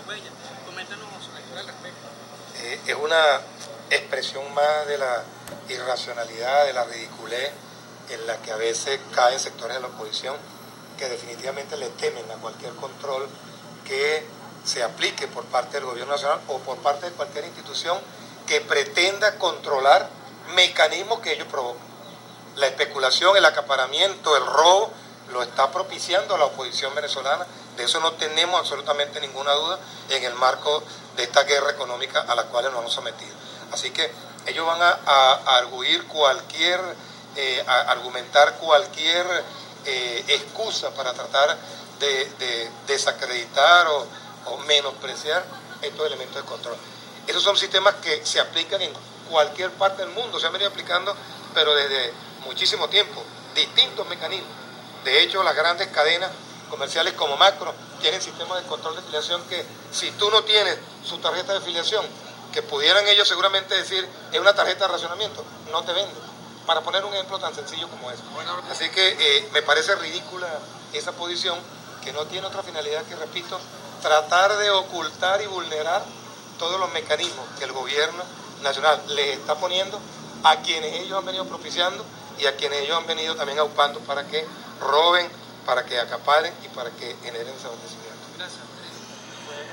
huella. Coméntanos al respecto. Es una expresión más de la irracionalidad, de la ridiculez en la que a veces caen sectores de la oposición que definitivamente le temen a cualquier control que se aplique por parte del gobierno nacional o por parte de cualquier institución que pretenda controlar mecanismos que ellos provocan. La especulación, el acaparamiento, el robo, lo está propiciando la oposición venezolana. De eso no tenemos absolutamente ninguna duda en el marco de esta guerra económica a la cual nos hemos sometido. Así que ellos van a arguir cualquier, argumentar cualquier excusa para tratar de desacreditar o menospreciar estos elementos de control. Esos son sistemas que se aplican en cualquier parte del mundo, se han venido aplicando, pero desde muchísimo tiempo, distintos mecanismos. De hecho, las grandes cadenas comerciales como Macro tienen sistemas de control de filiación que si tú no tienes su tarjeta de filiación, que pudieran ellos seguramente decir es una tarjeta de racionamiento, no te venden, para poner un ejemplo tan sencillo como ese. Así que me parece ridícula esa posición que no tiene otra finalidad que, repito, tratar de ocultar y vulnerar todos los mecanismos que el gobierno nacional les está poniendo a quienes ellos han venido propiciando y a quienes ellos han venido también aupando para que roben, para que acaparen y para que generen ese abastecimiento. Gracias.